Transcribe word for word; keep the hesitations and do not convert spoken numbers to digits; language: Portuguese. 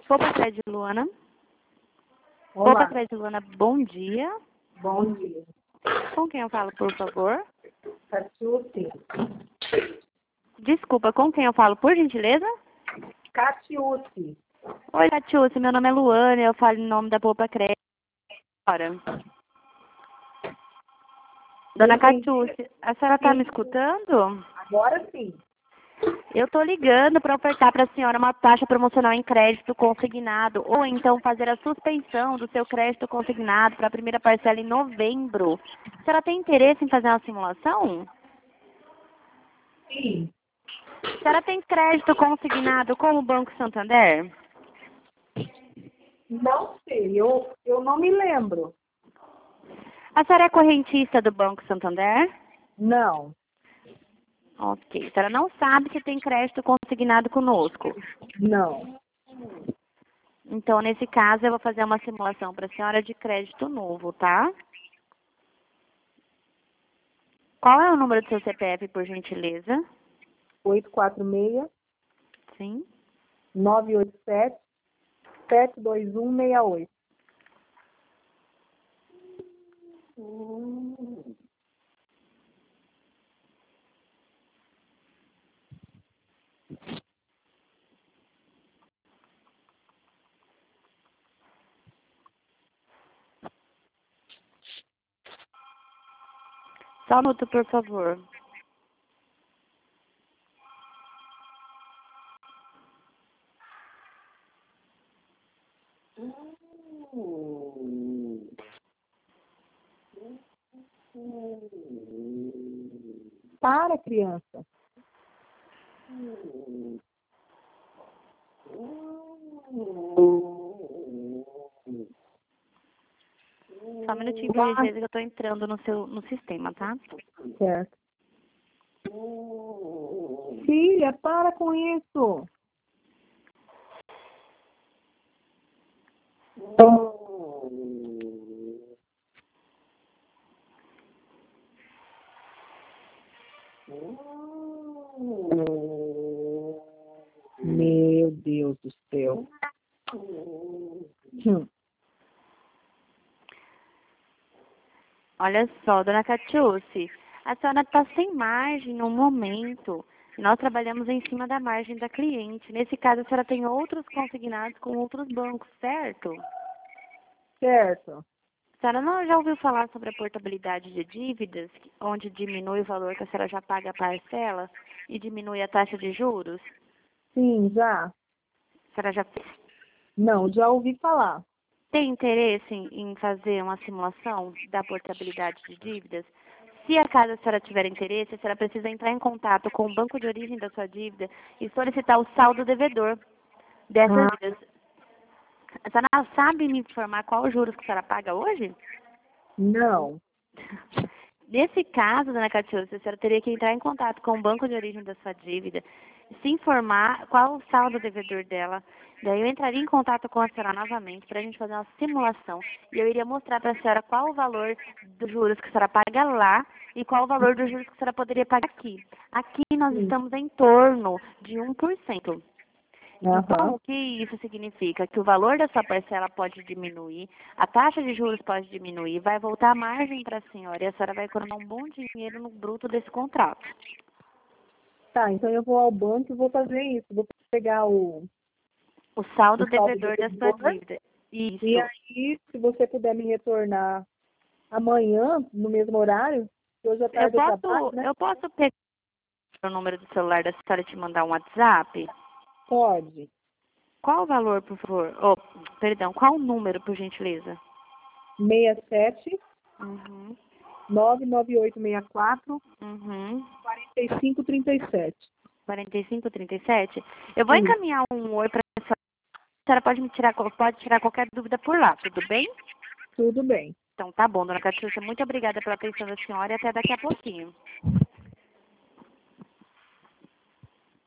Poupa Crédito Luana. Olá. Poupa Crédito Luana, bom dia. Bom dia. Com quem eu falo, por favor? Catiúce. Desculpa, com quem eu falo, por gentileza? Catiúce. Oi, Catiúce, meu nome é Luana, eu falo em nome da Poupa Crédito. Agora. Dona Catiúce, a senhora está me escutando? Agora sim. Eu estou ligando para ofertar para a senhora uma taxa promocional em crédito consignado, ou então fazer a suspensão do seu crédito consignado para a primeira parcela em novembro. A senhora tem interesse em fazer uma simulação? Sim. A senhora tem crédito consignado com o Banco Santander? Não sei, eu, eu não me lembro. A senhora é correntista do Banco Santander? Não. Ok. A senhora não sabe se tem crédito consignado conosco. Não. Então, nesse caso, eu vou fazer uma simulação para a senhora de crédito novo, tá? Qual é o número do seu C P F, por gentileza? oito quatro seis, Sim. nove oito sete, sete dois um seis oito. Só um minuto, por favor. Para, criança. Só um minutinho, por gentileza, que eu estou entrando no seu no sistema, tá? Certo. Filha, para com isso. Meu Deus do céu. Hum. Olha só, dona Catiúce, a senhora está sem margem no momento. Nós trabalhamos em cima da margem da cliente. Nesse caso, a senhora tem outros consignados com outros bancos, certo? Certo. A senhora não já ouviu falar sobre a portabilidade de dívidas, onde diminui o valor que a senhora já paga a parcela e diminui a taxa de juros? Sim, já. A senhora já Não, já ouvi falar. tem interesse em em fazer uma simulação da portabilidade de dívidas? Se acaso a senhora tiver interesse, a senhora precisa entrar em contato com o banco de origem da sua dívida e solicitar o saldo devedor dessas Ah, dívidas. A senhora sabe me informar qual os juros que a senhora paga hoje? não. Nesse caso, dona Catiúcia, a senhora teria que entrar em contato com o banco de origem da sua dívida, se informar qual o saldo devedor dela. Daí eu entraria em contato com a senhora novamente para a gente fazer uma simulação. E eu iria mostrar para a senhora qual o valor dos juros que a senhora paga lá e qual o valor dos juros que a senhora poderia pagar aqui. Aqui nós Sim. estamos em torno de um por cento. Então, Aham. o que isso significa? Que o valor da sua parcela pode diminuir, a taxa de juros pode diminuir, vai voltar a margem para a senhora e a senhora vai economizar um bom dinheiro no bruto desse contrato. Tá, então eu vou ao banco e vou fazer isso. Vou pegar o, O saldo o saldo devedor da sua devedor dívida. e Isso. aí, se você puder me retornar amanhã, no mesmo horário, que hoje à Eu tarde eu trabalho, posso, né? eu posso pegar o número do celular da senhora e te mandar um WhatsApp? Pode. Qual o valor, por favor? Oh, perdão, qual o número, por gentileza? seis sete, Uhum, nove nove oito seis quatro, uhum. quatro cinco três sete. quarenta e cinco, trinta e sete. Eu vou Sim, encaminhar um oi para a senhora. A senhora pode me tirar, pode tirar qualquer dúvida por lá, tudo bem? tudo bem. Então tá bom, dona Catiúcia, muito obrigada pela atenção da senhora e até daqui a pouquinho.